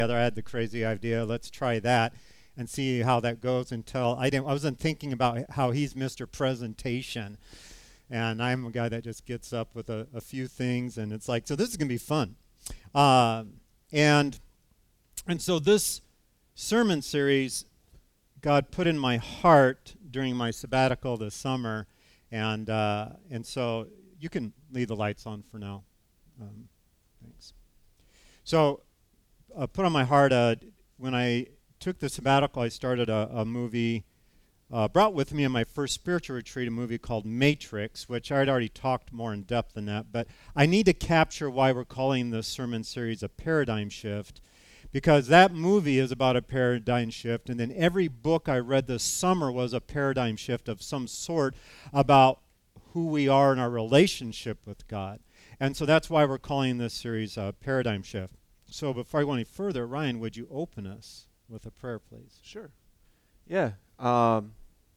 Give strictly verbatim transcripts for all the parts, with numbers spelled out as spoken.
together. I had the crazy idea, let's try that and see how that goes until I didn't I wasn't thinking about how he's Mister Presentation. And I'm a guy that just gets up with a, a few things, and it's like, so this is going to be fun. Uh, and and so this sermon series God put in my heart during my sabbatical this summer, and uh, and so you can leave the lights on for now. Um, thanks. So uh, put on my heart, uh, when I took the sabbatical, I started a, a movie, uh, brought with me in my first spiritual retreat, a movie called Matrix, which I had already talked more in depth than that, but I need to capture why we're calling this sermon series a paradigm shift, because that movie is about a paradigm shift, and then every book I read this summer was a paradigm shift of some sort about who we are in our relationship with God. And so that's why we're calling this series a paradigm shift. So before I go any further, Ryan, would you open us with a prayer, please? Sure. Yeah. Um,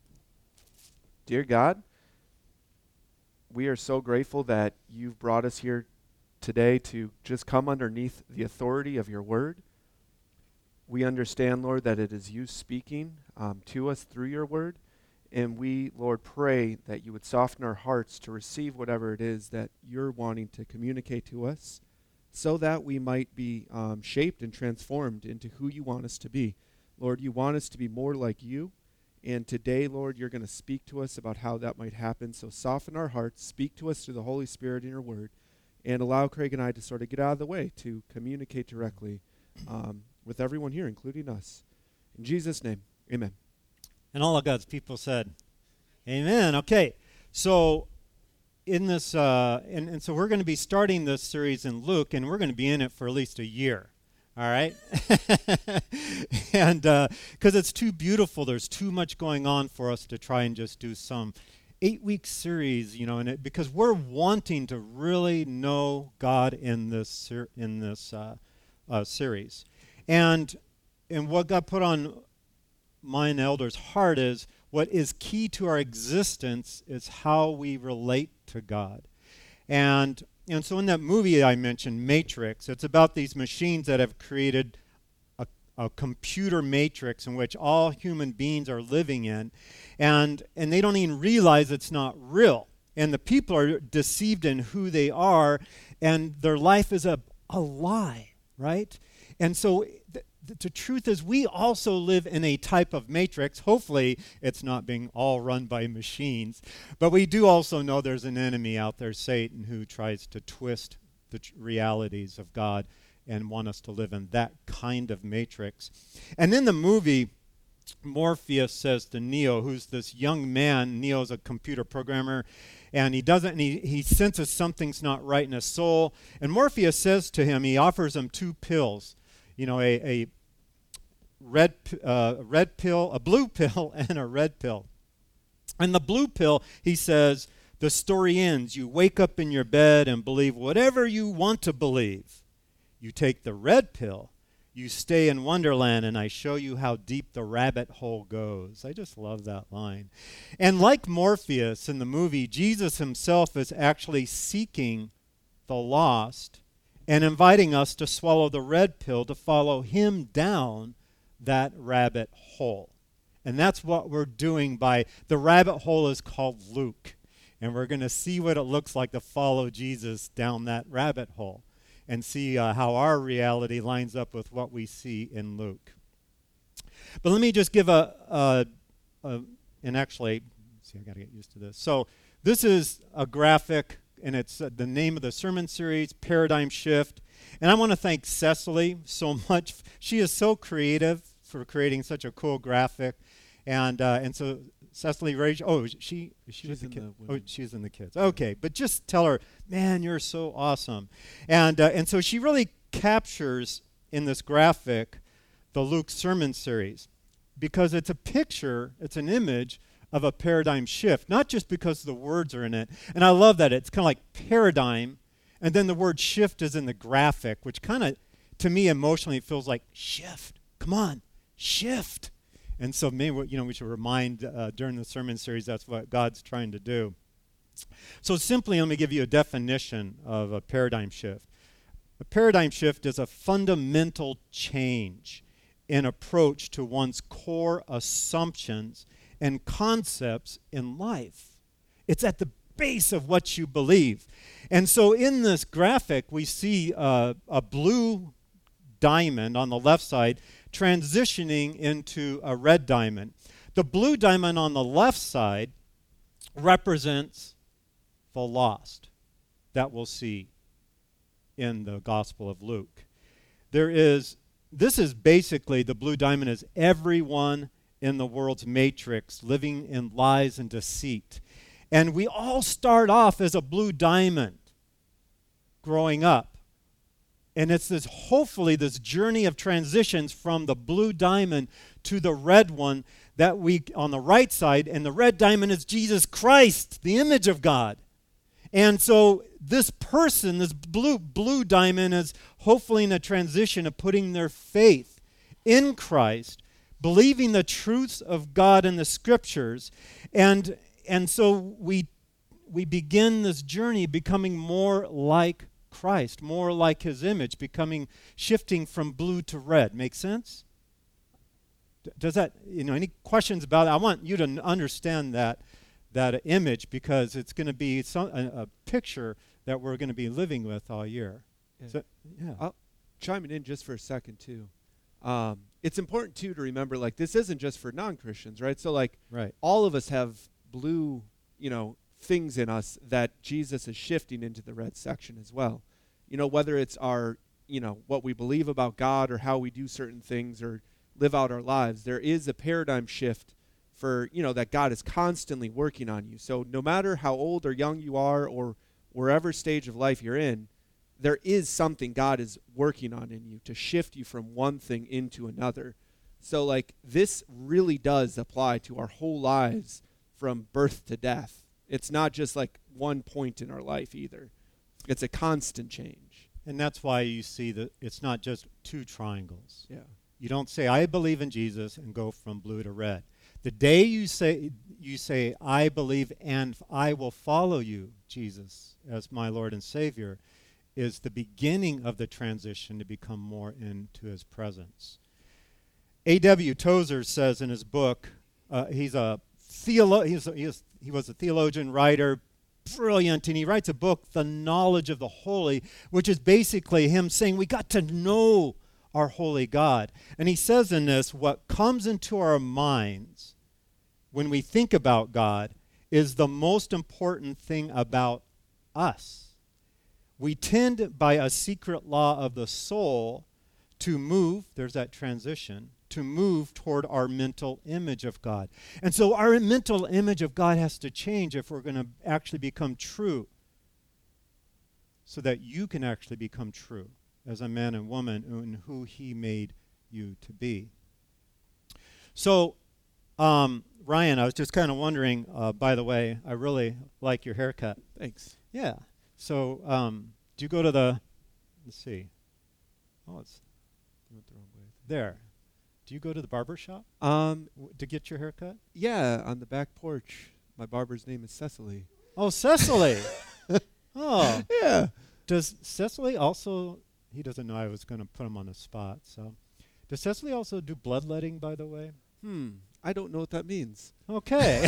dear God, we are so grateful that you've brought us here today to just come underneath the authority of your word. We understand, Lord, that it is you speaking um, to us through your word. And we, Lord, pray that you would soften our hearts to receive whatever it is that you're wanting to communicate to us, so that we might be um, shaped and transformed into who you want us to be. Lord, you want us to be more like you. And today, Lord, you're going to speak to us about how that might happen. So soften our hearts, speak to us through the Holy Spirit in your word, and allow Craig and I to sort of get out of the way to communicate directly um, with everyone here, including us. In Jesus' name, amen. And all of God's people said, amen. Okay, so in this, uh, and, and so we're going to be starting this series in Luke, and we're going to be in it for at least a year, all right? And because uh, it's too beautiful, there's too much going on for us to try and just do some eight-week series, you know, and it, because we're wanting to really know God in this ser- in this uh, uh, series. And and what God put on mine elder's heart is, what is key to our existence is how we relate to God. And and so in that movie I mentioned, Matrix, it's about these machines that have created a, a computer matrix in which all human beings are living in. And and they don't even realize it's not real. And the people are deceived in who they are, and their life is a, a lie, right? And so th- the truth is, we also live in a type of matrix. Hopefully, it's not being all run by machines. But we do also know there's an enemy out there, Satan, who tries to twist the tr- realities of God and want us to live in that kind of matrix. And in the movie, Morpheus says to Neo, who's this young man, Neo's a computer programmer, and he doesn't, and he, he senses something's not right in his soul. And Morpheus says to him, he offers him two pills. You know, a, a red uh, red pill, a blue pill, and a red pill. And the blue pill, he says, the story ends. You wake up in your bed and believe whatever you want to believe. You take the red pill, you stay in Wonderland, and I show you how deep the rabbit hole goes. I just love that line. And like Morpheus in the movie, Jesus himself is actually seeking the lost and inviting us to swallow the red pill to follow him down that rabbit hole. And that's what we're doing by, the rabbit hole is called Luke. And we're going to see what it looks like to follow Jesus down that rabbit hole and see uh, how our reality lines up with what we see in Luke. But let me just give a, a, a and actually, see, I got to get used to this. So this is a graphic, and it's uh, the name of the sermon series, Paradigm Shift. And I want to thank Cecily so much. She is so creative for creating such a cool graphic. And uh, and so Cecily, raise, oh, she, she She's was the in kid. the Oh, she's in the kids. Okay, but just tell her, man, you're so awesome. And uh, and so she really captures in this graphic the Luke sermon series, because it's a picture, it's an image of a paradigm shift, not just because the words are in it. And I love that. It's kind of like paradigm, and then the word shift is in the graphic, which kind of, to me, emotionally feels like shift. Come on, shift. And so maybe, you know, we should remind uh, during the sermon series that's what God's trying to do. So simply, let me give you a definition of a paradigm shift. A paradigm shift is a fundamental change in approach to one's core assumptions and concepts in life. It's at the base of what you believe. And so in this graphic, we see uh, a blue diamond on the left side transitioning into a red diamond. The blue diamond on the left side represents the lost that we'll see in the Gospel of Luke. There is, this is basically, the blue diamond is everyone in the world's matrix living in lies and deceit. And we all start off as a blue diamond growing up. And it's this, hopefully, this journey of transitions from the blue diamond to the red one that we, on the right side, and the red diamond is Jesus Christ, the image of God. And so this person, this blue blue diamond, is hopefully in a transition of putting their faith in Christ, believing the truths of God in the Scriptures, and and so we we begin this journey becoming more like Christ, more like His image, becoming shifting from blue to red. Make sense? D- does that, you know, any questions about it? I want you to n- understand that. that image, because it's going to be some, a, a picture that we're going to be living with all year. Yeah. So, yeah. I'll chime it in just for a second, too. Um, it's important, too, to remember, like, this isn't just for non-Christians, right? So, like, Right. all of us have blue, you know, things in us that Jesus is shifting into the red section as well. You know, whether it's our, you know, what we believe about God or how we do certain things or live out our lives, there is a paradigm shift for, you know, that God is constantly working on you. So no matter how old or young you are or wherever stage of life you're in, there is something God is working on in you to shift you from one thing into another. So, like, this really does apply to our whole lives from birth to death. It's not just, like, one point in our life either. It's a constant change. And that's why you see that it's not just two triangles. Yeah. You don't say, I believe in Jesus, and go from blue to red. The day you say, you say, I believe and I will follow you, Jesus, as my Lord and Savior, is the beginning of the transition to become more into His presence. A W Tozer says in his book, uh, he's a theolo- he's a, he, is, he was a theologian, writer, brilliant, and he writes a book, The Knowledge of the Holy, which is basically him saying we got to know our holy God. And he says in this, what comes into our minds when we think about God is the most important thing about us. We tend, by a secret law of the soul, to move, there's that transition, to move toward our mental image of God. And so our mental image of God has to change if we're going to actually become true, so that you can actually become true as a man and woman in who He made you to be. So, um, Ryan, I was just kind of wondering, uh, by the way, I really like your haircut. Thanks. Yeah. So, um, do you go to the, let's see. Oh, it's You went the wrong way. there. Do you go to the barber shop Um, w- to get your haircut? yeah, on the back porch. My barber's name is Cecily. Oh, Cecily. Oh. Yeah. Does Cecily also, he doesn't know I was going to put him on the spot, so. Does Cecily also do bloodletting, by the way? Hmm. I don't know what that means. Okay.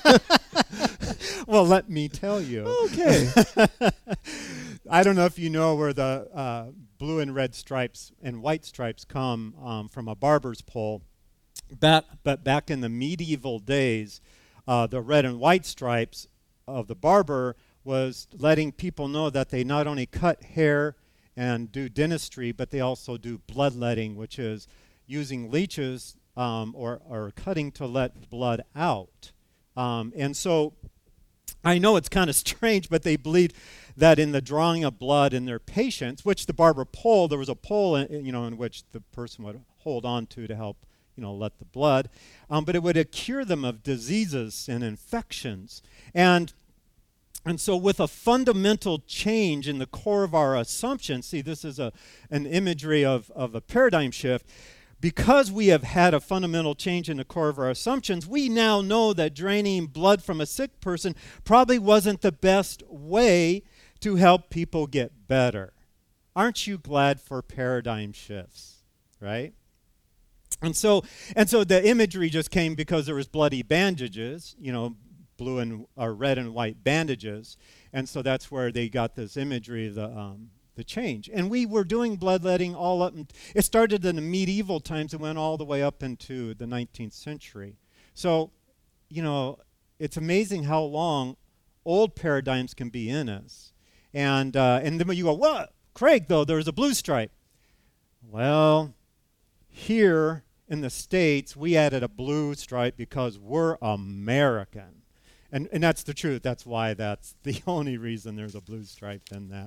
Well, let me tell you. Okay. I don't know if you know where the uh, blue and red stripes and white stripes come um, from a barber's pole. Back, but back in the medieval days, uh, the red and white stripes of the barber was letting people know that they not only cut hair and do dentistry, but they also do bloodletting, which is using leeches um, or, or cutting to let blood out. Um, and so I know it's kind of strange, but they believed that in the drawing of blood in their patients, which the barber pole, there was a pole, in, you know, in which the person would hold on to to help, you know, let the blood, um, but it would cure them of diseases and infections. And and so with a fundamental change in the core of our assumptions, see, this is a an imagery of, of a paradigm shift. Because we have had a fundamental change in the core of our assumptions, we now know that draining blood from a sick person probably wasn't the best way to help people get better. aren't you glad for paradigm shifts, right? And so, and so the imagery just came because there was bloody bandages, you know, blue and or red and white bandages, and so that's where they got this imagery of the um, the change. And we were doing bloodletting all up. In, it started in the medieval times and went all the way up into the nineteenth century. So, you know, it's amazing how long old paradigms can be in us. And uh, and then when you go, what, Craig? Though there's a blue stripe. Well, here in the States, we added a blue stripe because we're American. And, and that's the truth. That's why that's the only reason there's a blue stripe in that.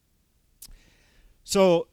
So,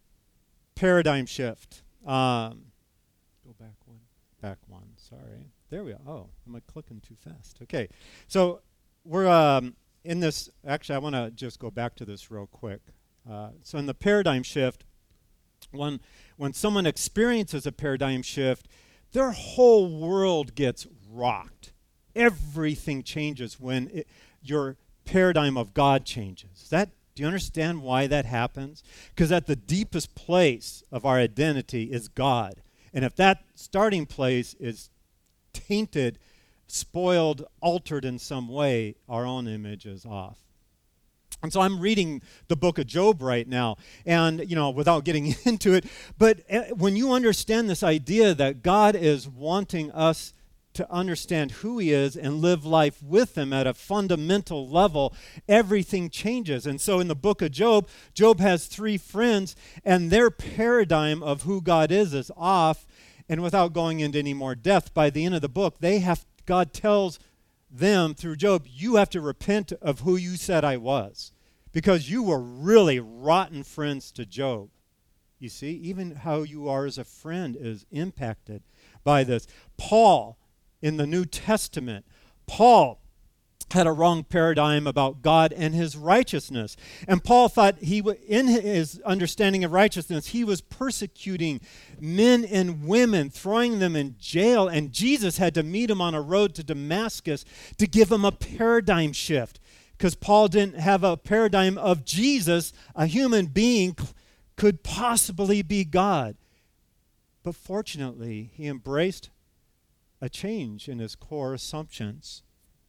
paradigm shift. Um, Go back one. back one, sorry. There we are. Oh, am I clicking too fast? Okay. So, we're um, in this. Actually, I want to just go back to this real quick. Uh, so, in the paradigm shift, when, when someone experiences a paradigm shift, their whole world gets rocked. Everything changes when it, your paradigm of God changes. That, do you understand why that happens? Because at the deepest place of our identity is God. And if that starting place is tainted, spoiled, altered in some way, our own image is off. And so I'm reading the book of Job right now, and, you know, without getting into it, but uh, when you understand this idea that God is wanting us to understand who he is and live life with him at a fundamental level, everything changes. And so in the book of Job, Job has three friends, and their paradigm of who God is is off. And without going into any more depth, by the end of the book, they have God tells them through Job, you have to repent of who you said I was, because you were really rotten friends to Job. You see, even how you are as a friend is impacted by this. Paul, in the New Testament, Paul had a wrong paradigm about God and his righteousness. And Paul thought he, w- in his understanding of righteousness, he was persecuting men and women, throwing them in jail. And Jesus had to meet him on a road to Damascus to give him a paradigm shift, because Paul didn't have a paradigm of Jesus, a human being, c- could possibly be God. But fortunately, he embraced a change in his core assumptions,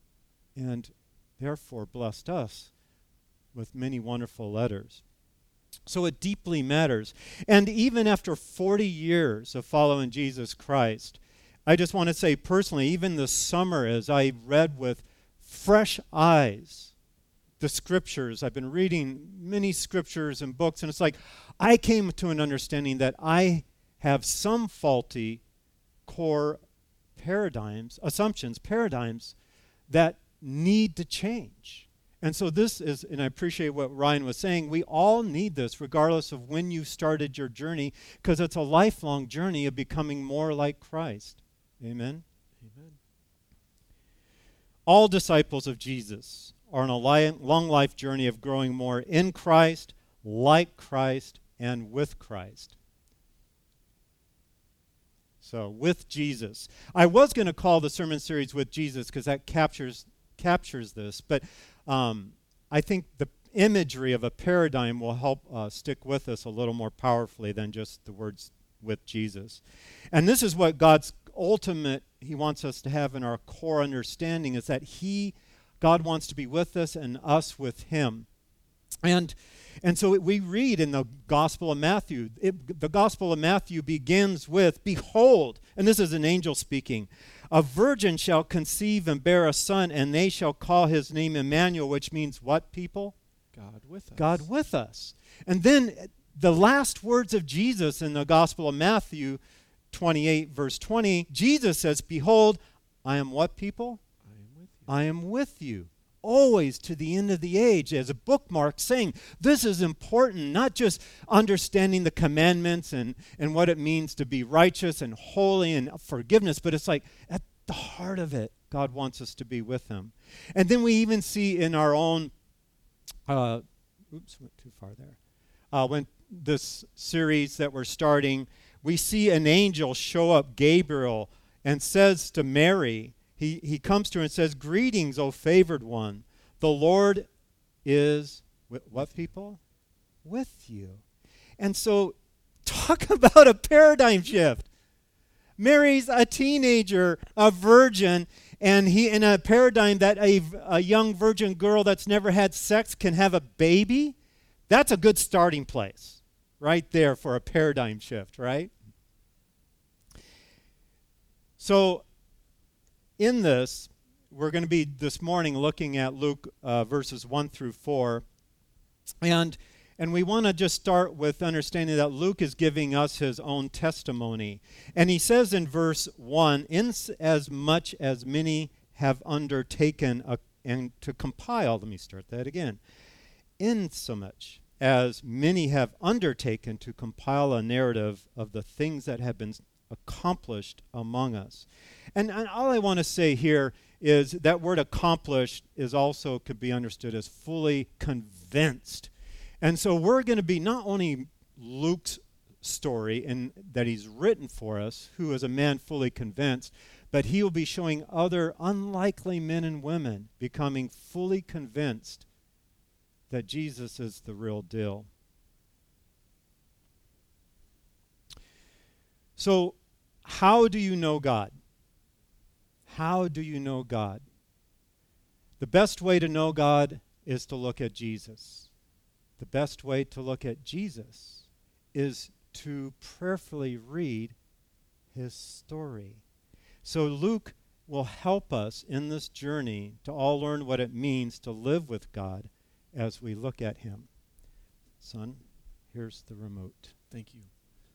and therefore blessed us with many wonderful letters. So it deeply matters. And even after forty years of following Jesus Christ, I just want to say personally, even this summer, as I read with fresh eyes the scriptures, I've been reading many scriptures and books, and it's like I came to an understanding that I have some faulty core paradigms, assumptions, paradigms that need to change. And so this is, and I appreciate what Ryan was saying, we all need this regardless of when you started your journey, because it's a lifelong journey of becoming more like Christ. Amen? Amen. All disciples of Jesus are on a li- long life journey of growing more in Christ, like Christ, and with Christ. So, with Jesus. I was going to call the sermon series With Jesus because that captures captures this, but um, I think the imagery of a paradigm will help uh, stick with us a little more powerfully than just the words with Jesus. And this is what God's ultimate, he wants us to have in our core understanding, is that he, God wants to be with us and us with him. And and so we read in the Gospel of Matthew, it, the Gospel of Matthew begins with, behold, and this is an angel speaking, a virgin shall conceive and bear a son, and they shall call his name Emmanuel, which means what, people? God with us. God with us. And then the last words of Jesus in the Gospel of Matthew twenty-eight, verse twenty, Jesus says, behold, I am what, people? I am with you. I am with you, always to the end of the age, as a bookmark saying this is important, not just understanding the commandments and, and what it means to be righteous and holy and forgiveness, but it's like at the heart of it, God wants us to be with him. And then we even see in our own, uh, oops, went too far there. Uh, when this series that we're starting, we see an angel show up, Gabriel, and says to Mary, He, he comes to her and says, greetings, O favored one. The Lord is with what, people? with you. And so talk about a paradigm shift. Mary's a teenager, a virgin, and he in a paradigm that a, a young virgin girl that's never had sex can have a baby. That's a good starting place right there for a paradigm shift, right? So in this, we're going to be this morning looking at Luke uh, verses one through four. And And we want to just start with understanding that Luke is giving us his own testimony. And he says in verse one, in as much as many have undertaken a, and to compile, let me start that again. In so much as many have undertaken to compile a narrative of the things that have been accomplished among us. And, and all I want to say here is that word accomplished is also could be understood as fully convinced. And so we're going to be not only Luke's story and that he's written for us, who is a man fully convinced, but he will be showing other unlikely men and women becoming fully convinced that Jesus is the real deal. So how do you know God? How do you know God? The best way to know God is to look at Jesus. The best way to look at Jesus is to prayerfully read his story. So Luke will help us in this journey to all learn what it means to live with God as we look at him. Son, here's the remote. Thank you.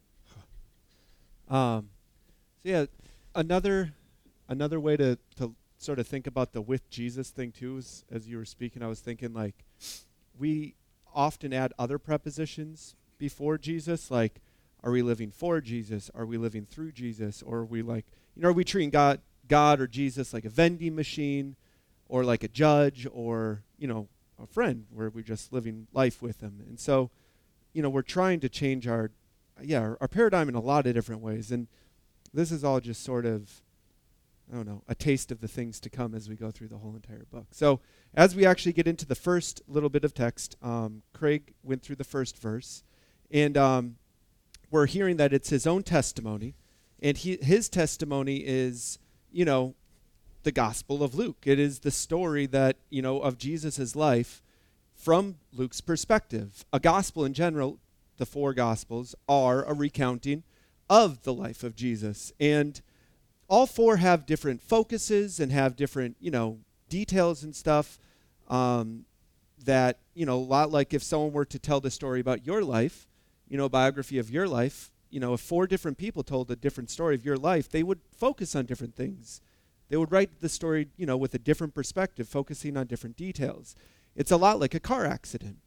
Um, so yeah, another another way to, to sort of think about the with Jesus thing too is, as you were speaking, I was thinking like we often add other prepositions before Jesus, like are we living for Jesus? Are we living through Jesus? Or are we like, you know, are we treating God, God or Jesus like a vending machine or like a judge or, you know, a friend where we're just living life with him? And so, you know, we're trying to change our, yeah, our, our paradigm in a lot of different ways. And this is all just sort of, I don't know, a taste of the things to come as we go through the whole entire book. So as we actually get into the first little bit of text, um, Craig went through the first verse, and um, we're hearing that it's his own testimony, and he, his testimony is, you know, the Gospel of Luke. It is the story that, you know, of Jesus' life from Luke's perspective. A gospel in general, the four Gospels, are a recounting of the life of Jesus. And all four have different focuses and have different, you know, details and stuff um, that, you know, a lot like if someone were to tell the story about your life, you know, a biography of your life, you know, if four different people told a different story of your life, they would focus on different things. They would write the story, you know, with a different perspective, focusing on different details. It's a lot like a car accident.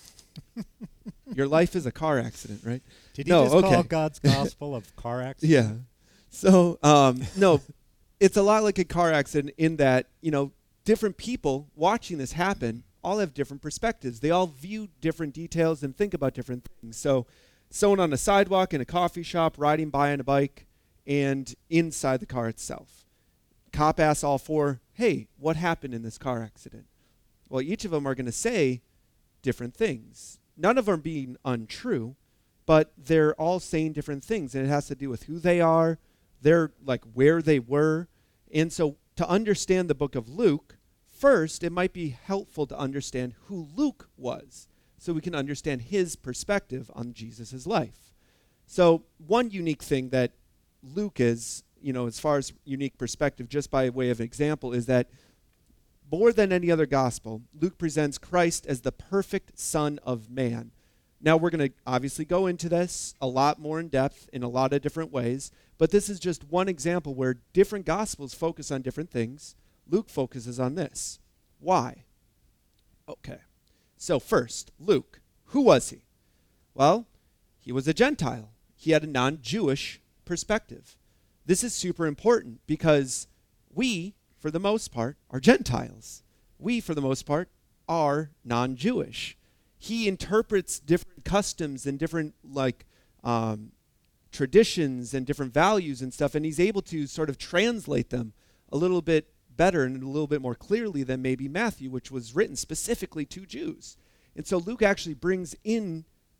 Your life is a car accident, right? Did he no, just okay. call God's gospel of car accident? Yeah. So, um, no, it's a lot like a car accident in that, you know, different people watching this happen all have different perspectives. They all view different details and think about different things. So someone on a sidewalk in a coffee shop, riding by on a bike, and inside the car itself. Cop asks all four, hey, what happened in this car accident? Well, each of them are going to say different things. None of them are being untrue, but they're all saying different things, and it has to do with who they are, they're like where they were. And so to understand the book of Luke, first, it might be helpful to understand who Luke was so we can understand his perspective on Jesus' life. So one unique thing that Luke is, you know, as far as unique perspective, just by way of example, is that more than any other gospel, Luke presents Christ as the perfect Son of Man. Now, we're going to obviously go into this a lot more in depth in a lot of different ways, but this is just one example where different gospels focus on different things. Luke focuses on this. Why? Okay. So first, Luke. Who was he? Well, he was a Gentile. He had a non-Jewish perspective. This is super important because we, for the most part, are Gentiles. We, for the most part, are non-Jewish. He interprets different customs and different like um, traditions and different values and stuff, and he's able to sort of translate them a little bit better and a little bit more clearly than maybe Matthew, which was written specifically to Jews. And so Luke actually brings in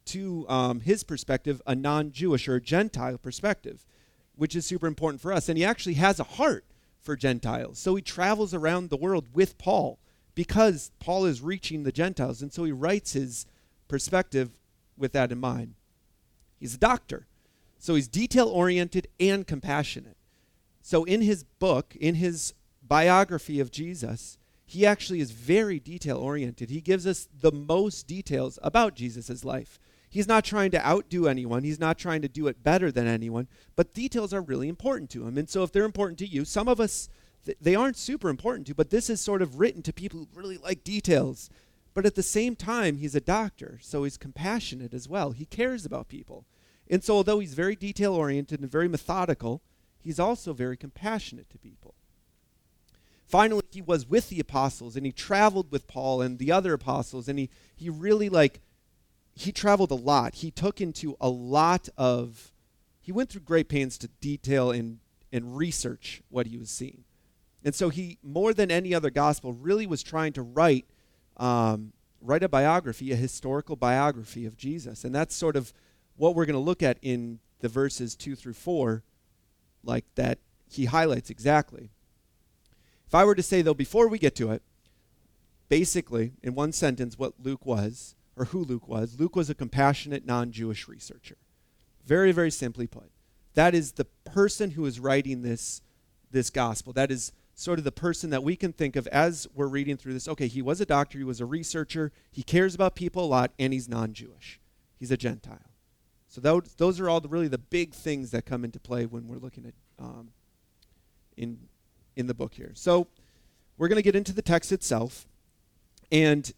to um, his perspective, a non-Jewish or a Gentile perspective, which is super important for us. And he actually has a heart for Gentiles. So he travels around the world with Paul because Paul is reaching the Gentiles. And so he writes his perspective with that in mind. He's a doctor. So he's detail-oriented and compassionate. So in his book, in his biography of Jesus, he actually is very detail-oriented. He gives us the most details about Jesus' life. He's not trying to outdo anyone. He's not trying to do it better than anyone. But details are really important to him. And so if they're important to you, some of us, th- they aren't super important to, but this is sort of written to people who really like details. But at the same time, he's a doctor, so he's compassionate as well. He cares about people. And so although he's very detail-oriented and very methodical, he's also very compassionate to people. Finally, he was with the apostles, and he traveled with Paul and the other apostles, and he, he really, like, he traveled a lot. He took into a lot of, he went through great pains to detail and, and research what he was seeing. And so he, more than any other gospel, really was trying to write, um, write a biography, a historical biography of Jesus. And that's sort of what we're going to look at in the verses two through four, like that he highlights exactly. If I were to say, though, before we get to it, basically, in one sentence, what Luke was, or who Luke was, Luke was a compassionate non-Jewish researcher. Very, very simply put. That is the person who is writing this, this gospel. That is sort of the person that we can think of as we're reading through this. Okay, he was a doctor, he was a researcher, he cares about people a lot, and he's non-Jewish. He's a Gentile. So those, those are all the, really the big things that come into play when we're looking at um, in in the book here. So we're going to get into the text itself. And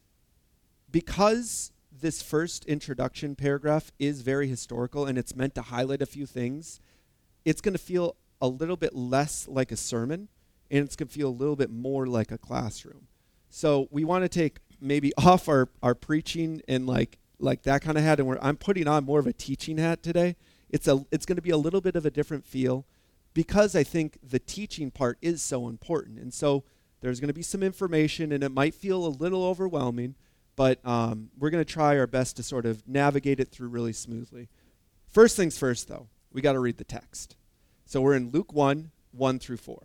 because this first introduction paragraph is very historical and it's meant to highlight a few things, it's going to feel a little bit less like a sermon, and it's going to feel a little bit more like a classroom. So we want to take maybe off our, our preaching and like like that kind of hat, and we're, I'm putting on more of a teaching hat today. It's a it's going to be a little bit of a different feel because I think the teaching part is so important. And so there's going to be some information, and it might feel a little overwhelming, but um, we're going to try our best to sort of navigate it through really smoothly. First things first, though, we got to read the text. So we're in Luke one, one through four.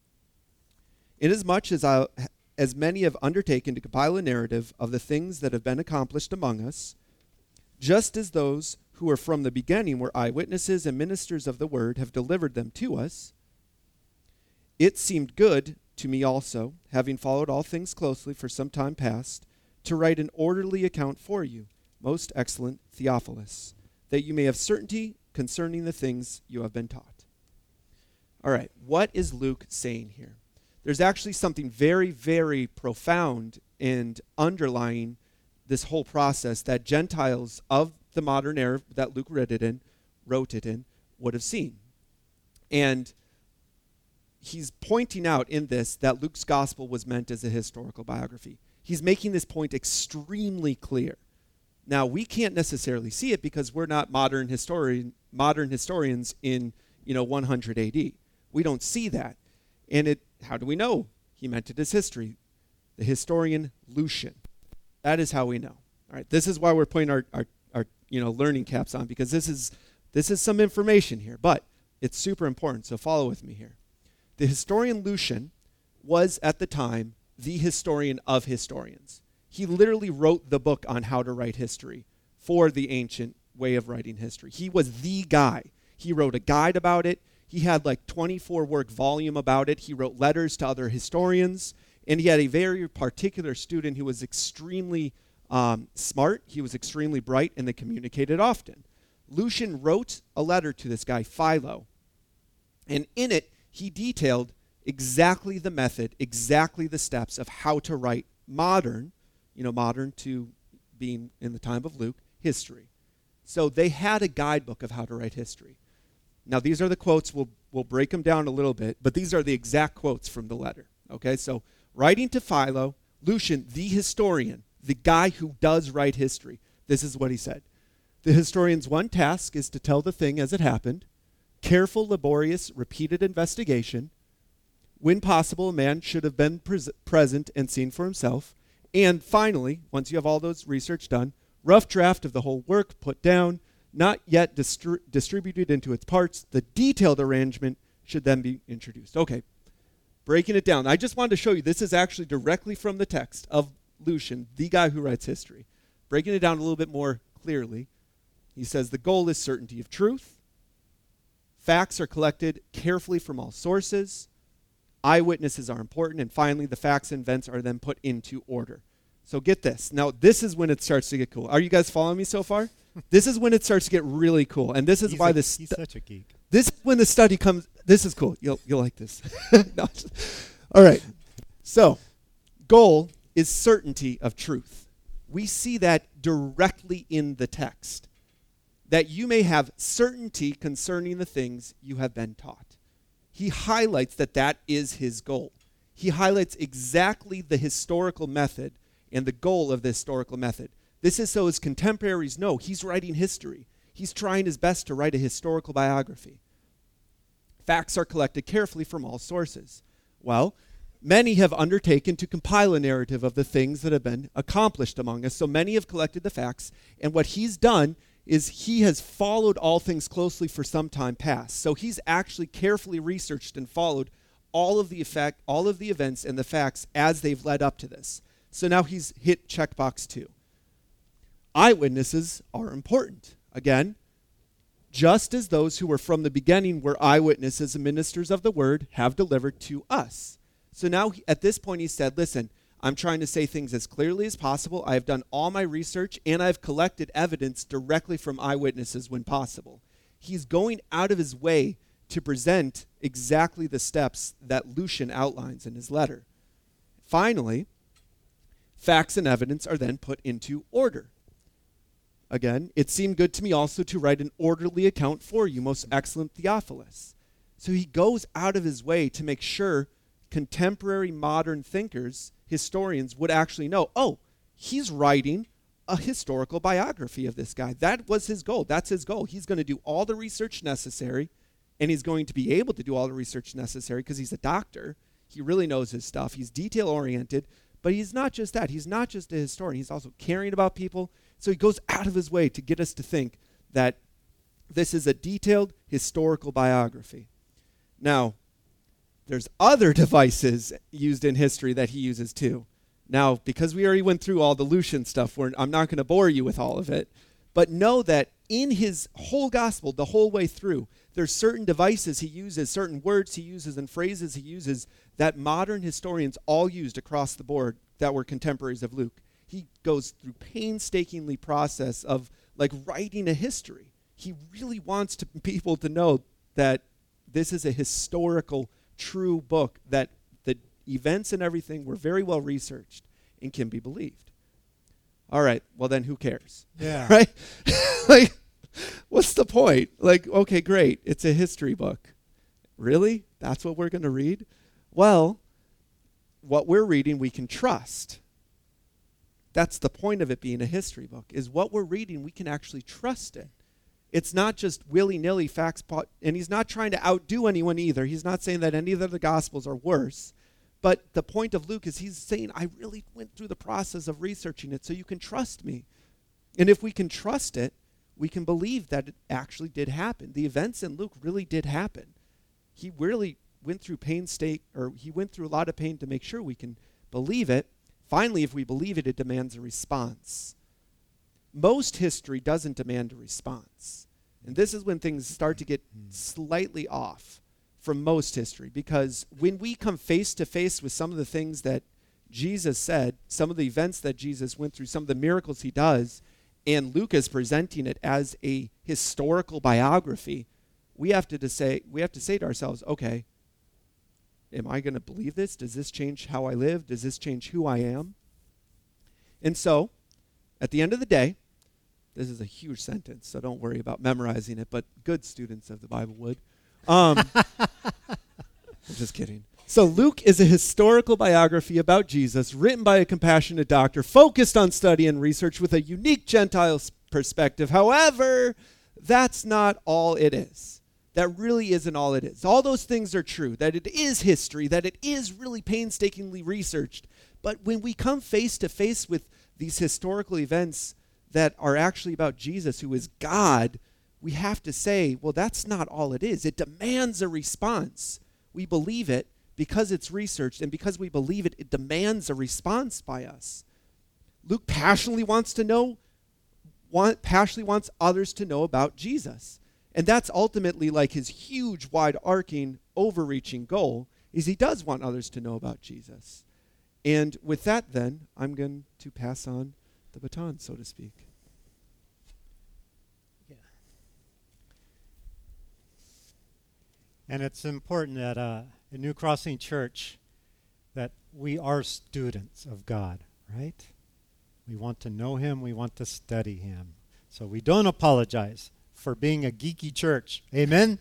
Inasmuch as, I, as many have undertaken to compile a narrative of the things that have been accomplished among us, just as those who were from the beginning were eyewitnesses and ministers of the word have delivered them to us, it seemed good to me also, having followed all things closely for some time past, to write an orderly account for you, most excellent Theophilus, that you may have certainty concerning the things you have been taught. All right, what is Luke saying here? There's actually something very, very profound and underlying this whole process that Gentiles of the modern era that Luke wrote it in, wrote it in, would have seen. And he's pointing out in this that Luke's gospel was meant as a historical biography. He's making this point extremely clear. Now, we can't necessarily see it because we're not modern historian, modern historians in, you know, one hundred A D. We don't see that. And it, how do we know he meant it as history? The historian Lucian. That is how we know. All right, this is why we're putting our, our, our you know, learning caps on, because this is this is some information here, but it's super important, so follow with me here. The historian Lucian was, at the time, the historian of historians. He literally wrote the book on how to write history for the ancient way of writing history. He was the guy. He wrote a guide about it. He had like twenty-four work volume about it. He wrote letters to other historians. And he had a very particular student who was extremely um, smart. He was extremely bright, and they communicated often. Lucian wrote a letter to this guy, Philo. And in it, he detailed exactly the method, exactly the steps of how to write modern, you know, modern to being in the time of Luke, history. So they had a guidebook of how to write history. Now, these are the quotes. We'll, we'll break them down a little bit, but these are the exact quotes from the letter. Okay, so writing to Philo, Lucian, the historian, the guy who does write history, this is what he said. The historian's one task is to tell the thing as it happened, careful, laborious, repeated investigation. When possible, a man should have been pres- present and seen for himself. And finally, once you have all those research done, Rough draft of the whole work put down, not yet distri- distributed into its parts. The detailed arrangement should then be introduced. Okay, breaking it down. I just wanted to show you this is actually directly from the text of Lucian, the guy who writes history. Breaking it down a little bit more clearly, he says the goal is certainty of truth. Facts are collected carefully from all sources. Eyewitnesses are important. And finally, the facts and events are then put into order. So get this. Now, this is when it starts to get cool. Are you guys following me so far? This is when it starts to get really cool. And this is He's why a, this... He's stu- such a geek. This is when the study comes... This is cool. You'll, you'll like this. No, all right. So, goal is certainty of truth. We see that directly in the text. That you may have certainty concerning the things you have been taught. He highlights that that is his goal. He highlights exactly the historical method and the goal of the historical method. This is so his contemporaries know he's writing history. He's trying his best to write a historical biography. Facts are collected carefully from all sources. Well, many have undertaken to compile a narrative of the things that have been accomplished among us. So many have collected the facts, and what he's done is he has followed all things closely for some time past. So he's actually carefully researched and followed all of the effect, all of the events and the facts as they've led up to this. So now he's hit checkbox two. Eyewitnesses are important. Again, just as those who were from the beginning were eyewitnesses and ministers of the word have delivered to us. So now he, at this point he said, listen, I'm trying to say things as clearly as possible. I have done all my research and I've collected evidence directly from eyewitnesses when possible. He's going out of his way to present exactly the steps that Lucian outlines in his letter. Finally, facts and evidence are then put into order. Again, it seemed good to me also to write an orderly account for you, most excellent Theophilus. So he goes out of his way to make sure contemporary modern thinkers, historians, would actually know, oh, he's writing a historical biography of this guy. That was his goal. That's his goal. He's going to do all the research necessary, and he's going to be able to do all the research necessary because he's a doctor. He really knows his stuff. He's detail-oriented, but he's not just that. He's not just a historian. He's also caring about people. So he goes out of his way to get us to think that this is a detailed historical biography. Now, there's other devices used in history that he uses too. Now, because we already went through all the Lucian stuff, we're, I'm not going to bore you with all of it, but know that in his whole gospel, the whole way through, there's certain devices he uses, certain words he uses, and phrases he uses that modern historians all used across the board that were contemporaries of Luke. He goes through painstakingly process of like writing a history. He really wants to, people to know that this is a historical, true book, that the events and everything were very well researched and can be believed. All right, well then who cares? Yeah. Right? Like, what's the point? Like, okay, great, it's a history book. Really? That's what we're going to read? Well, what we're reading we can trust. That's the point of it being a history book, is what we're reading, we can actually trust it. It's not just willy-nilly facts, pot, and he's not trying to outdo anyone either. He's not saying that any of the other Gospels are worse. But the point of Luke is he's saying, I really went through the process of researching it, so you can trust me. And if we can trust it, we can believe that it actually did happen. The events in Luke really did happen. He really went through painstake, or he went through a lot of pain to make sure we can believe it. Finally, if we believe it, it demands a response. Most history doesn't demand a response. And this is when things start to get slightly off from most history, because when we come face to face with some of the things that Jesus said, some of the events that Jesus went through, some of the miracles he does, and Luke is presenting it as a historical biography, we have to, to say, we have to say to ourselves, okay, am I going to believe this? Does this change how I live? Does this change who I am? And so, at the end of the day, this is a huge sentence, so don't worry about memorizing it, but good students of the Bible would. Um, I'm just kidding. So Luke is a historical biography about Jesus, written by a compassionate doctor, focused on study and research with a unique Gentile perspective. However, that's not all it is. That really isn't all it is. All those things are true, that it is history, that it is really painstakingly researched. But when we come face to face with these historical events, that are actually about Jesus, who is God, we have to say, well, that's not all it is. It demands a response. We believe it because it's researched, and because we believe it, it demands a response by us. Luke passionately wants to know, want, passionately wants others to know about Jesus. And that's ultimately like his huge, wide-arcing, overreaching goal, is he does want others to know about Jesus. And with that, then, I'm going to pass on the baton, so to speak. Yeah. And it's important that uh, at New Crossing Church that we are students of God, right? We want to know him. We want to study him. So we don't apologize for being a geeky church. Amen?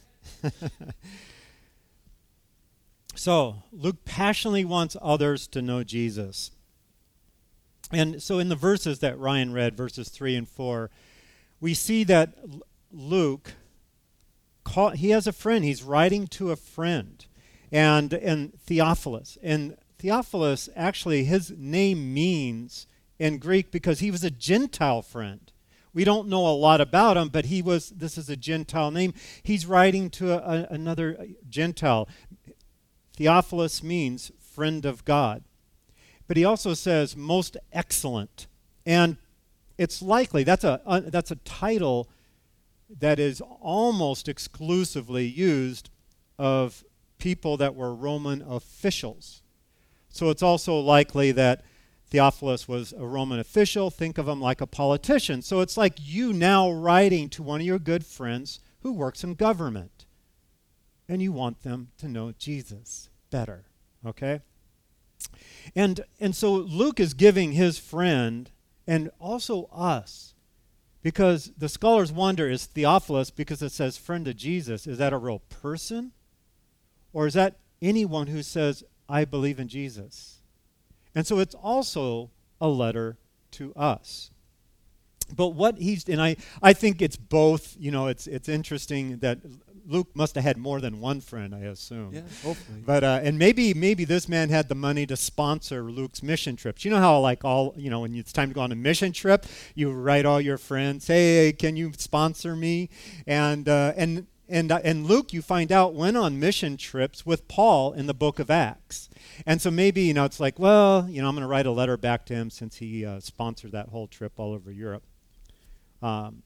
So, Luke passionately wants others to know Jesus. And so in the verses that Ryan read, verses three and four, we see that L- Luke, call, he has a friend. He's writing to a friend, and, and Theophilus. And Theophilus, actually, his name means in Greek because he was a Gentile friend. We don't know a lot about him, but he was, this is a Gentile name. He's writing to a, a, another Gentile. Theophilus means friend of God. But he also says most excellent. And it's likely, that's a, uh, that's a title that is almost exclusively used of people that were Roman officials. So it's also likely that Theophilus was a Roman official. Think of him like a politician. So it's like you now writing to one of your good friends who works in government. And you want them to know Jesus better, okay? And and so Luke is giving his friend and also us, because the scholars wonder, is Theophilus, because it says friend of Jesus, is that a real person? Or is that anyone who says, I believe in Jesus? And so it's also a letter to us. But what he's, and I, I think it's both, you know, it's it's interesting that Luke must have had more than one friend, I assume. Yeah, hopefully. But, uh, and maybe maybe this man had the money to sponsor Luke's mission trips. You know how, like, all, you know, when it's time to go on a mission trip, you write all your friends, hey, can you sponsor me? And, uh, and, and, uh, and Luke, you find out, went on mission trips with Paul in the book of Acts. And so maybe, you know, it's like, well, you know, I'm going to write a letter back to him since he uh, sponsored that whole trip all over Europe. Um,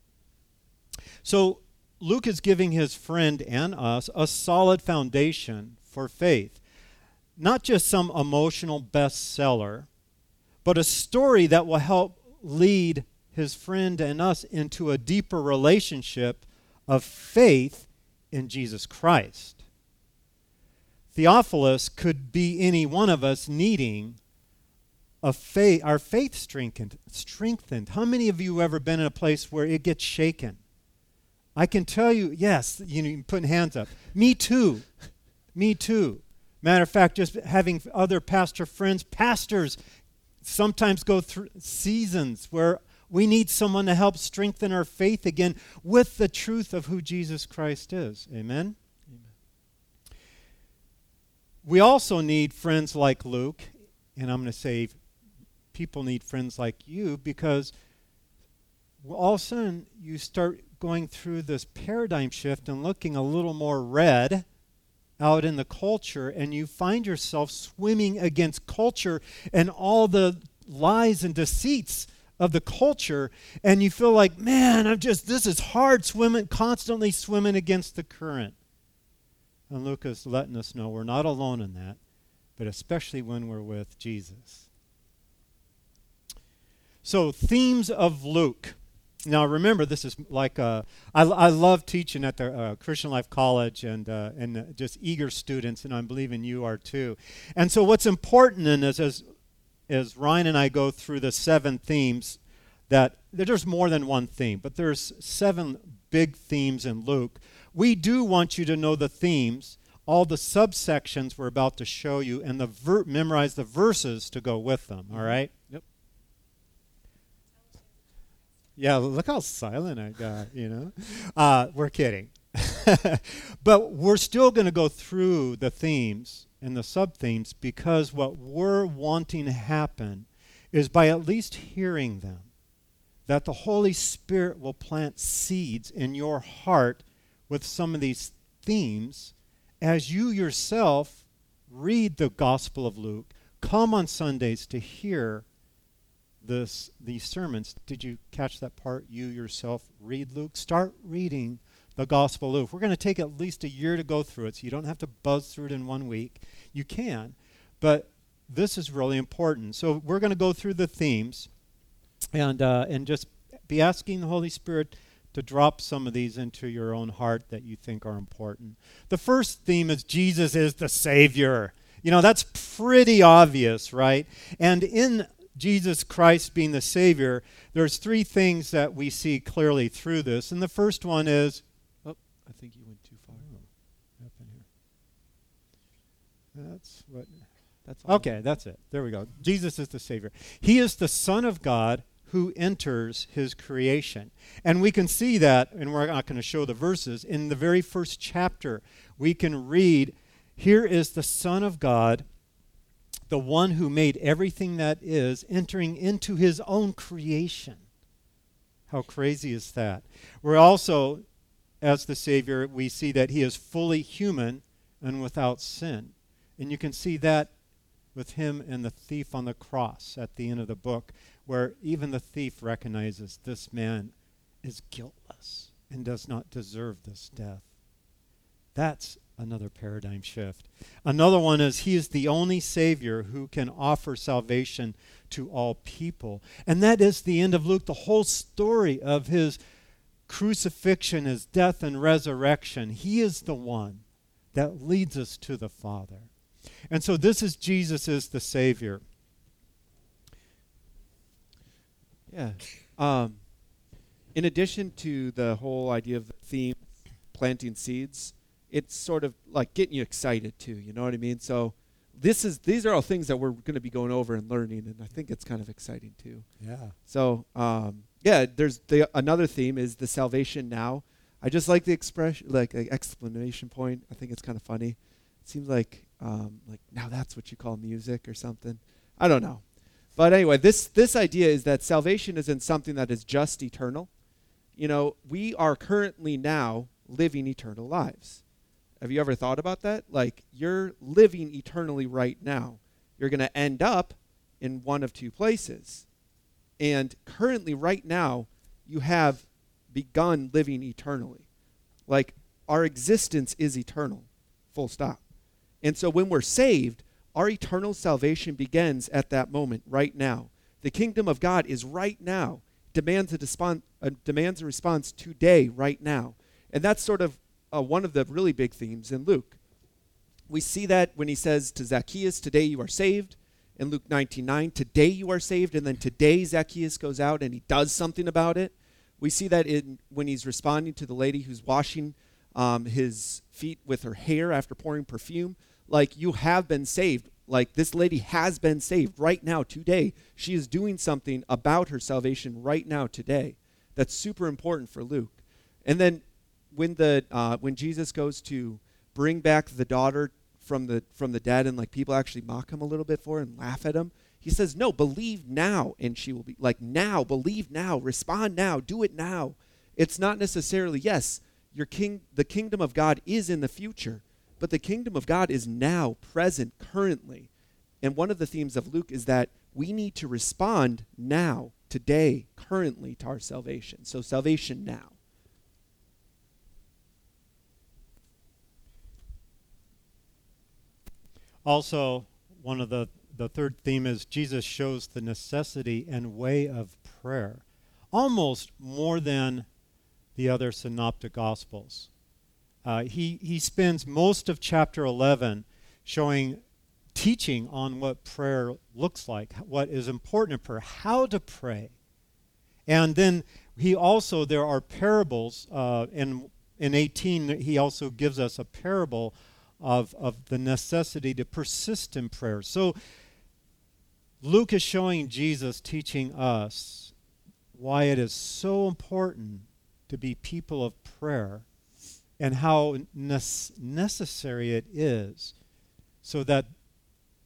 so Luke is giving his friend and us a solid foundation for faith. Not just some emotional bestseller, but a story that will help lead his friend and us into a deeper relationship of faith in Jesus Christ. Theophilus could be any one of us needing a faith, our faith strengthened, strengthened. How many of you have ever been in a place where it gets shaken? I can tell you, yes, you know, you're putting hands up. Me too. Me too. Matter of fact, just having other pastor friends, pastors sometimes go through seasons where we need someone to help strengthen our faith again with the truth of who Jesus Christ is. Amen? Amen. We also need friends like Luke, and I'm going to say people need friends like you, because all of a sudden you start going through this paradigm shift and looking a little more red out in the culture, and you find yourself swimming against culture and all the lies and deceits of the culture, and you feel like, man, I'm just, this is hard swimming, constantly swimming against the current. And Luke is letting us know we're not alone in that, but especially when we're with Jesus. So, themes of Luke. Now, remember, this is like, uh, I, I love teaching at the uh, Christian Life College, and uh, and uh, just eager students, and I'm believing you are too. And so what's important in this is, as Ryan and I go through the seven themes, that there's more than one theme, but there's seven big themes in Luke. We do want you to know the themes, all the subsections we're about to show you, and the ver- memorize the verses to go with them, all right? Yep. Yeah, look how silent I got, you know. Uh, we're kidding. But we're still going to go through the themes and the sub-themes, because what we're wanting to happen is by at least hearing them, that the Holy Spirit will plant seeds in your heart with some of these themes as you yourself read the Gospel of Luke, come on Sundays to hear this these sermons. Did you catch that part? You yourself read Luke. Start reading the Gospel of Luke. We're going to take at least a year to go through it, so you don't have to buzz through it in one week. You can, but this is really important. So we're going to go through the themes and uh, and just be asking the Holy Spirit to drop some of these into your own heart that you think are important. The first theme is Jesus is the Savior. You know, that's pretty obvious, right? And in Jesus Christ being the Savior, there's three things that we see clearly through this. And the first one is, Oh, I think you went too far. oh, what happened here? That's what. That's all. Okay, that's it. There we go. Jesus is the Savior. He is the Son of God who enters his creation. And we can see that, and we're not going to show the verses, in the very first chapter. We can read, here is the Son of God, the one who made everything that is, entering into his own creation. How crazy is that? We're also, as the Savior, we see that he is fully human and without sin. And you can see that with him and the thief on the cross at the end of the book, where even the thief recognizes this man is guiltless and does not deserve this death. That's another paradigm shift. Another one is he is the only Savior who can offer salvation to all people. And that is the end of Luke, the whole story of his crucifixion, his death and resurrection. He is the one that leads us to the Father. And so this is Jesus is the Savior. Yeah. Um, in addition to the whole idea of the theme, planting seeds, it's sort of like getting you excited too. You know what I mean? So this is these are all things that we're going to be going over and learning, and I think it's kind of exciting too. Yeah. So um, yeah, there's the another theme is the salvation now. I just like the expression, like the exclamation point. I think it's kind of funny. It seems like um, like now that's what you call music or something. I don't know. But anyway, this this idea is that salvation isn't something that is just eternal. You know, we are currently now living eternal lives. Have you ever thought about that? Like, you're living eternally right now. You're going to end up in one of two places. And currently, right now, you have begun living eternally. Like, our existence is eternal, full stop. And so when we're saved, our eternal salvation begins at that moment, right now. The kingdom of God is right now, demands a, despon- uh, demands a response today, right now. And that's sort of uh, one of the really big themes in Luke. We see that when he says to Zacchaeus, today you are saved. In Luke nineteen nine, today you are saved. And then today Zacchaeus goes out and he does something about it. We see that in when he's responding to the lady who's washing um, his feet with her hair after pouring perfume. Like, you have been saved. Like, this lady has been saved right now, today. She is doing something about her salvation right now, today. That's super important for Luke. And then when the uh, when Jesus goes to bring back the daughter from the from the dead, and like people actually mock him a little bit for it and laugh at him, he says, no, believe now, and she will be like, now, believe now, respond now, do it now. It's not necessarily, yes, your king, the kingdom of God is in the future, but the kingdom of God is now, present, currently. And one of the themes of Luke is that we need to respond now, today, currently, to our salvation. So salvation now. Also, one of the, the third theme is Jesus shows the necessity and way of prayer, almost more than the other synoptic gospels. Uh, he, he spends most of chapter eleven showing, teaching on what prayer looks like, what is important in prayer, how to pray. And then he also, there are parables, uh, in, in eighteen, he also gives us a parable of, of the necessity to persist in prayer. So Luke is showing Jesus teaching us why it is so important to be people of prayer and how ne- necessary it is so that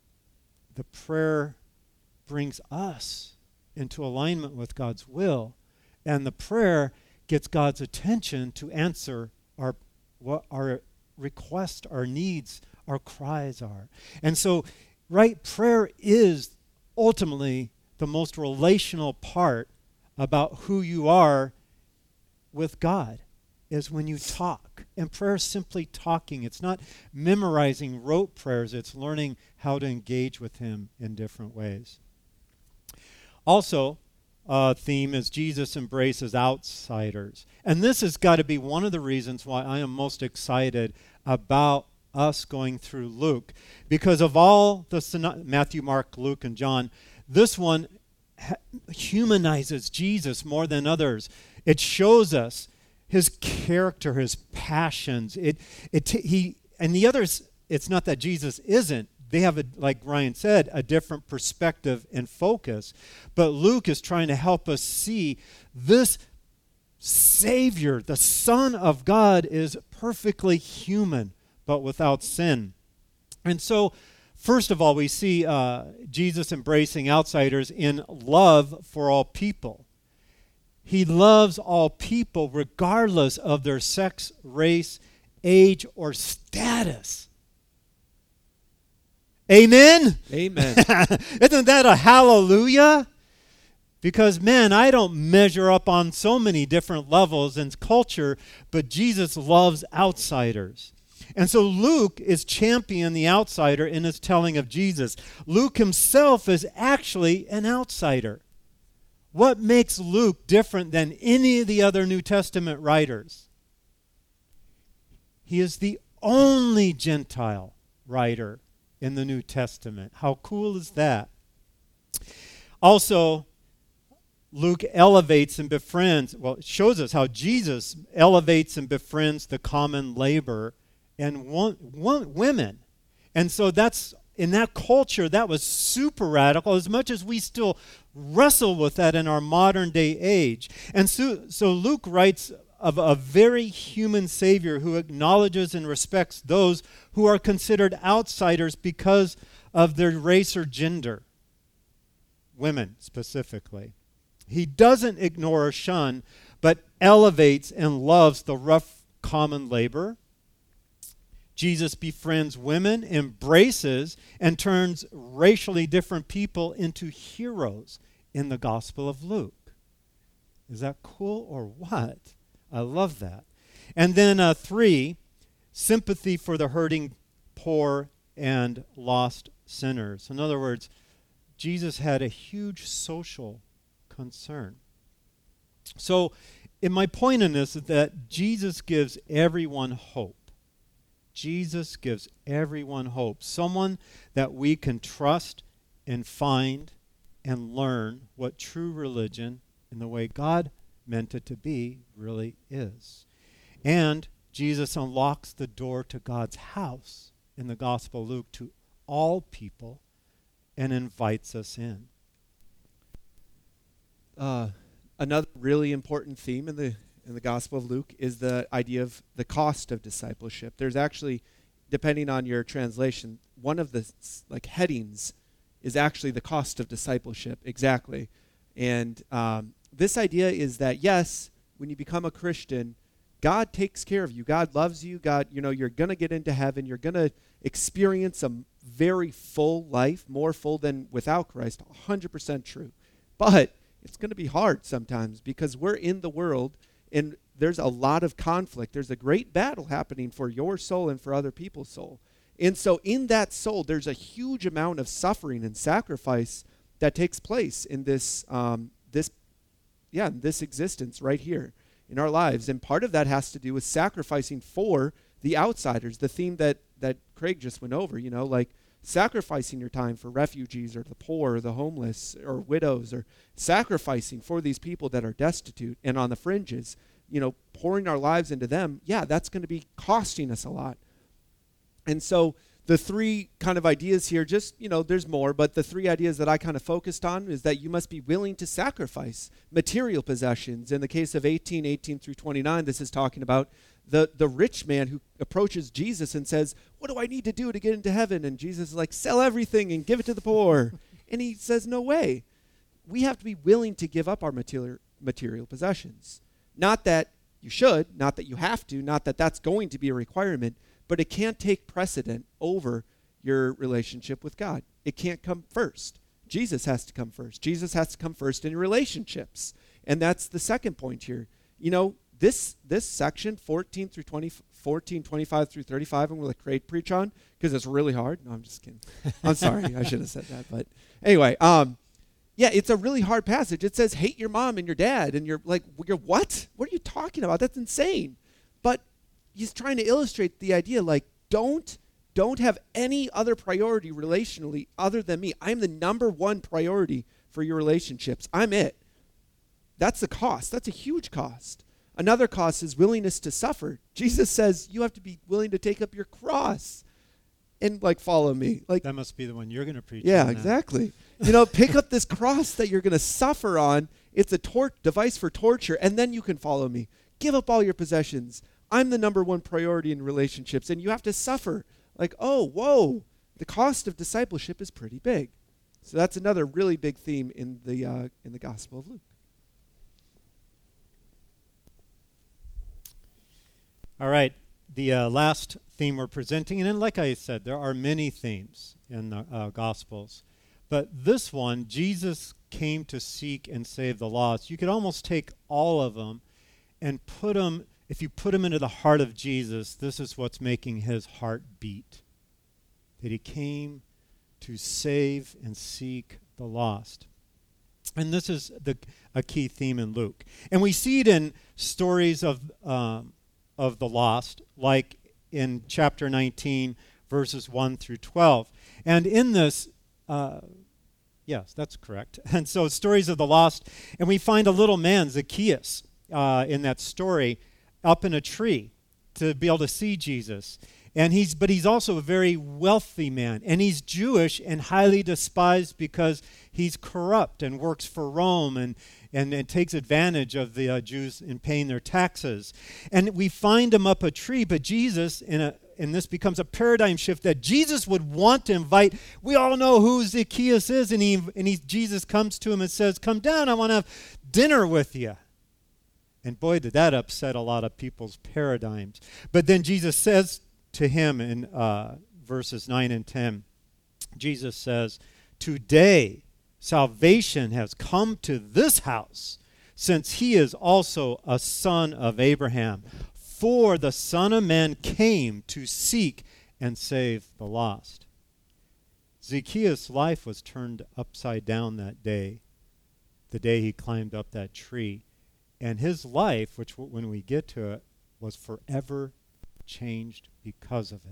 the prayer brings us into alignment with God's will, And the prayer gets God's attention to answer our what our requests, our needs, our cries are. And so, right, prayer is ultimately the most relational part about who you are with God, is when you talk. And prayer is simply talking. It's not memorizing rote prayers. It's learning how to engage with him in different ways. Also, a theme is Jesus embraces outsiders. And this has got to be one of the reasons why I am most excited about us going through Luke. Because of all the syno- Matthew, Mark, Luke, and John, this one ha- humanizes Jesus more than others. It shows us his character, his passions. It, it, t- he, and the others, it's not that Jesus isn't. They have, a, like Ryan said, a different perspective and focus. But Luke is trying to help us see this Savior, the Son of God, is perfectly human, but without sin. And so, first of all, we see uh, Jesus embracing outsiders in love for all people. He loves all people regardless of their sex, race, age, or status. Amen? Amen. Isn't that a hallelujah? Because, man, I don't measure up on so many different levels in culture, but Jesus loves outsiders. And so Luke is championing the outsider in his telling of Jesus. Luke himself is actually an outsider. What makes Luke different than any of the other New Testament writers? He is the only Gentile writer in the New Testament. How cool is that? Also, Luke elevates and befriends, well, it shows us how Jesus elevates and befriends the common labor and one, one, women. And so that's, in that culture, that was super radical, as much as we still wrestle with that in our modern day age. And so, so Luke writes of a very human Savior who acknowledges and respects those who are considered outsiders because of their race or gender, women specifically. He doesn't ignore or shun, but elevates and loves the rough common labor. Jesus befriends women, embraces, and turns racially different people into heroes in the Gospel of Luke. Is that cool or what? I love that. And then uh, three, sympathy for the hurting, poor, and lost sinners. In other words, Jesus had a huge social concern. So, in my point in this is that Jesus gives everyone hope. Jesus gives everyone hope. Someone that we can trust and find and learn what true religion in the way God meant it to be really is. And Jesus unlocks the door to God's house in the Gospel of Luke to all people and invites us in. Uh, another really important theme in the in the Gospel of Luke is the idea of the cost of discipleship. There's actually, depending on your translation, one of the like headings is actually the cost of discipleship. Exactly. And um, this idea is that, yes, when you become a Christian, God takes care of you. God loves you. God, you know, you're going to get into heaven. You're going to experience a very full life, more full than without Christ, one hundred percent true. But it's going to be hard sometimes because we're in the world and there's a lot of conflict. There's a great battle happening for your soul and for other people's soul. And so in that soul, there's a huge amount of suffering and sacrifice that takes place in this, um, this, yeah, this existence right here in our lives. And part of that has to do with sacrificing for the outsiders, the theme that, that Craig just went over, you know, like sacrificing your time for refugees or the poor or the homeless or widows, or sacrificing for these people that are destitute and on the fringes, you know, pouring our lives into them. Yeah, that's going to be costing us a lot. And so the three kind of ideas here, just, you know, there's more, but the three ideas that I kind of focused on is that you must be willing to sacrifice material possessions. In the case of eighteen, eighteen through twenty-nine, this is talking about the, the rich man who approaches Jesus and says, what do I need to do to get into heaven? And Jesus is like, sell everything and give it to the poor. And he says, no way. We have to be willing to give up our material material possessions. Not that you should, not that you have to, not that that's going to be a requirement, but it can't take precedent over your relationship with God. It can't come first. Jesus has to come first. Jesus has to come first in relationships. And that's the second point here. You know, this this section, fourteen through twenty, fourteen, twenty-five through thirty-five, I'm going to let Craig preach on because it's really hard. No, I'm just kidding. I'm sorry. I should have said that. But anyway, um, yeah, it's a really hard passage. It says, hate your mom and your dad. And you're like, you're what? What are you talking about? That's insane. But he's trying to illustrate the idea, like, don't, don't have any other priority relationally other than me. I'm the number one priority for your relationships. I'm it. That's the cost. That's a huge cost. Another cost is willingness to suffer. Jesus says you have to be willing to take up your cross and, like, follow me. Like, that must be the one you're going to preach. Yeah, on exactly. You know, pick up this cross that you're going to suffer on. It's a tor- device for torture, and then you can follow me. Give up all your possessions. I'm the number one priority in relationships, and you have to suffer. Like, oh, whoa, the cost of discipleship is pretty big. So that's another really big theme in the uh, in the Gospel of Luke. All right, the uh, last theme we're presenting, and then, like I said, there are many themes in the uh, Gospels. But this one, Jesus came to seek and save the lost. You could almost take all of them and put them, if you put them into the heart of Jesus, this is what's making his heart beat. That he came to save and seek the lost. And this is the a key theme in Luke. And we see it in stories of um, of the lost, like in chapter nineteen, verses one through twelve. And in this, uh, yes, that's correct. And so stories of the lost, and we find a little man, Zacchaeus, uh, in that story, up in a tree to be able to see Jesus. And he's, but he's also a very wealthy man, and he's Jewish and highly despised because he's corrupt and works for Rome and and, and takes advantage of the uh, Jews in paying their taxes. And we find him up a tree, but Jesus, in a, and this becomes a paradigm shift that Jesus would want to invite. We all know who Zacchaeus is, and he and he Jesus comes to him and says, "Come down, I want to have dinner with you." And boy, did that upset a lot of people's paradigms. But then Jesus says to him in uh, verses nine and ten, Jesus says, "Today salvation has come to this house, since he is also a son of Abraham. For the Son of Man came to seek and save the lost." Zacchaeus' life was turned upside down that day, the day he climbed up that tree. And his life, which w- when we get to it, was forever changed because of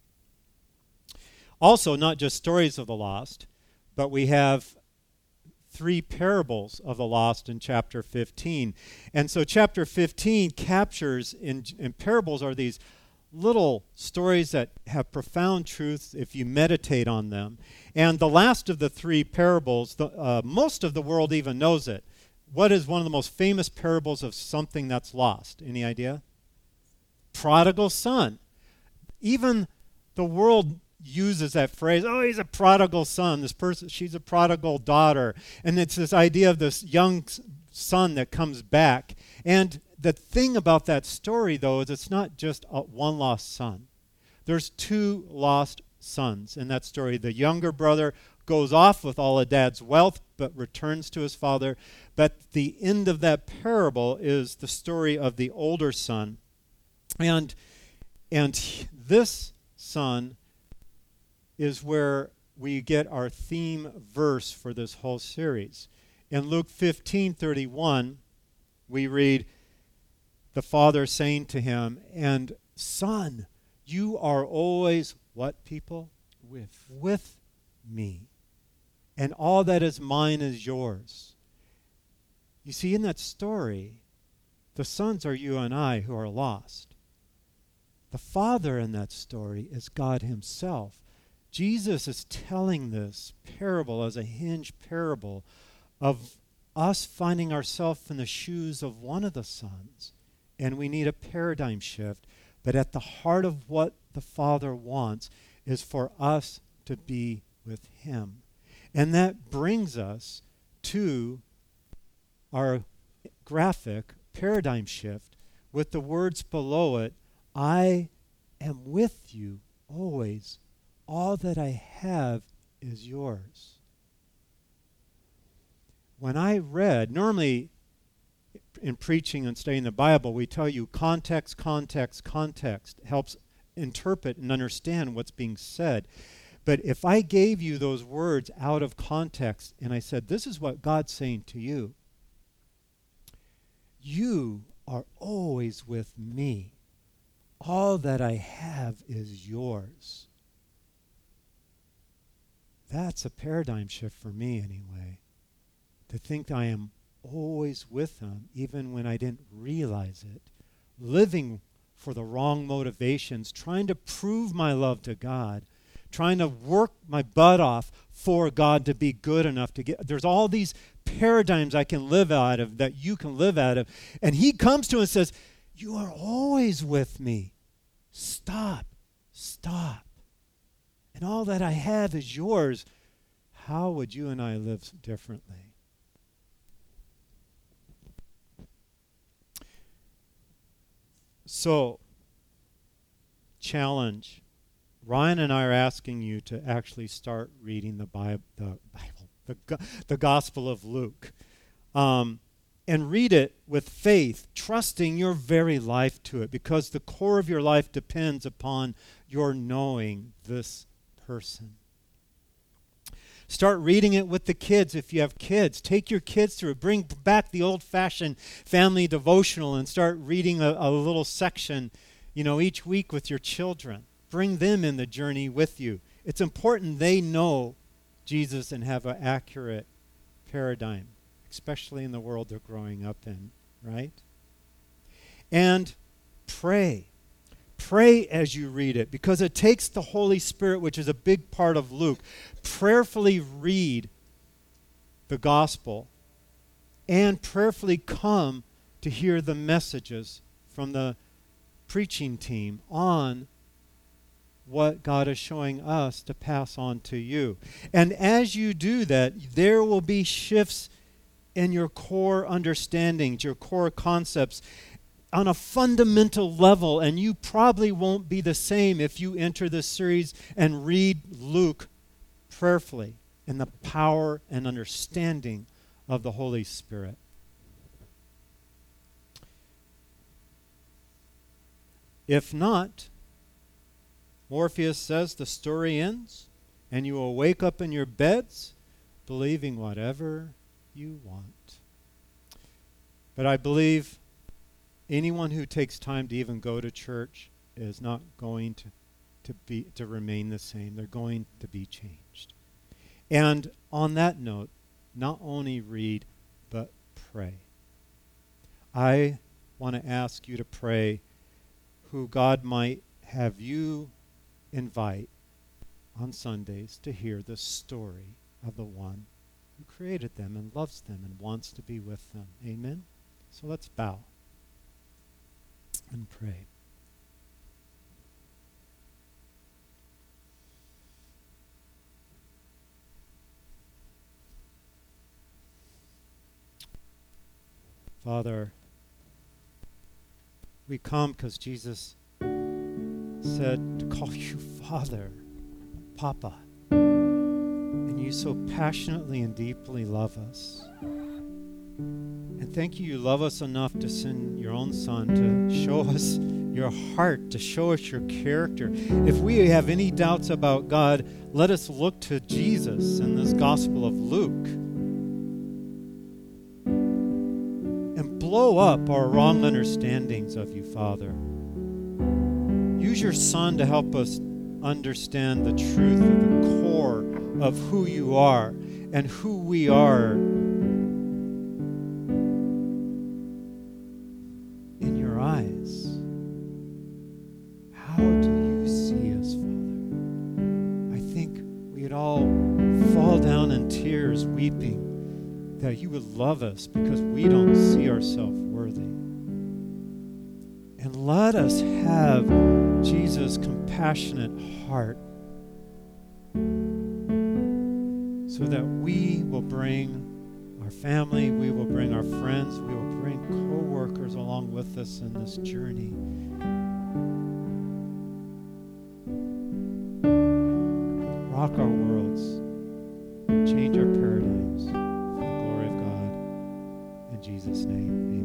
it. Also, not just stories of the lost, but we have three parables of the lost in chapter fifteen. And so chapter fifteen captures, in, in parables are these little stories that have profound truths if you meditate on them. And the last of the three parables, the, uh, most of the world even knows it. What is one of the most famous parables of something that's lost? Any idea? Prodigal son. Even the world uses that phrase, "Oh, he's a prodigal son. This person, she's a prodigal daughter." And it's this idea of this young son that comes back. And the thing about that story, though, is it's not just a, one lost son. There's two lost sons in that story. The younger brother goes off with all of dad's wealth, but returns to his father. But the end of that parable is the story of the older son. And, and this son is where we get our theme verse for this whole series. In Luke fifteen thirty-one, we read the father saying to him, "And son, you are always," what, people? With. "With me. And all that is mine is yours." You see, in that story, the sons are you and I who are lost. The father in that story is God himself. Jesus is telling this parable as a hinge parable of us finding ourselves in the shoes of one of the sons. And we need a paradigm shift. But at the heart of what the Father wants is for us to be with him. And that brings us to our graphic paradigm shift with the words below it, I am with you always. All that I have is yours. When I read, normally in preaching and studying the Bible, we tell you context, context, context helps interpret and understand what's being said. But if I gave you those words out of context and I said, this is what God's saying to you, you are always with me. All that I have is yours. That's a paradigm shift for me anyway. To think I am always with him, even when I didn't realize it. Living for the wrong motivations, trying to prove my love to God, trying to work my butt off for God to be good enough to get. There's all these paradigms I can live out of, that you can live out of. And he comes to us and says, you are always with me. Stop. Stop. And all that I have is yours. How would you and I live differently? So, challenge. Ryan and I are asking you to actually start reading the Bible, the, Bible, the, go- the Gospel of Luke, um, and read it with faith, trusting your very life to it, because the core of your life depends upon your knowing this person. Start reading it with the kids if you have kids. Take your kids through it. Bring back the old-fashioned family devotional and start reading a, a little section, you know, each week with your children. Bring them in the journey with you. It's important they know Jesus and have an accurate paradigm, especially in the world they're growing up in, right? And pray. Pray as you read it, because it takes the Holy Spirit, which is a big part of Luke. Prayerfully read the gospel and prayerfully come to hear the messages from the preaching team on what God is showing us to pass on to you. And as you do that, there will be shifts in your core understandings, your core concepts on a fundamental level, and you probably won't be the same if you enter this series and read Luke prayerfully in the power and understanding of the Holy Spirit. If not, Morpheus says the story ends and you will wake up in your beds believing whatever you want. But I believe anyone who takes time to even go to church is not going to, to be to remain the same. They're going to be changed. And on that note, not only read, but pray. I want to ask you to pray who God might have you invite on Sundays to hear the story of the one who created them and loves them and wants to be with them. Amen? So let's bow and pray. Father, we come because Jesus said to call you Father, Papa, and you so passionately and deeply love us. And thank you, you love us enough to send your own Son to show us your heart, to show us your character. If we have any doubts about God, let us look to Jesus in this Gospel of Luke and blow up our wrong understandings of you, Father. Use your Son to help us understand the truth of the core of who you are and who we are in your eyes. How do you see us, Father? I think we'd all fall down in tears weeping that you would love us because we don't see ourselves worthy. And let us have Jesus' compassionate heart so that we will bring our family. We will bring our friends. We will bring co-workers along with us in this journey. Rock our worlds. Change our paradigms for the glory of God. In Jesus' name,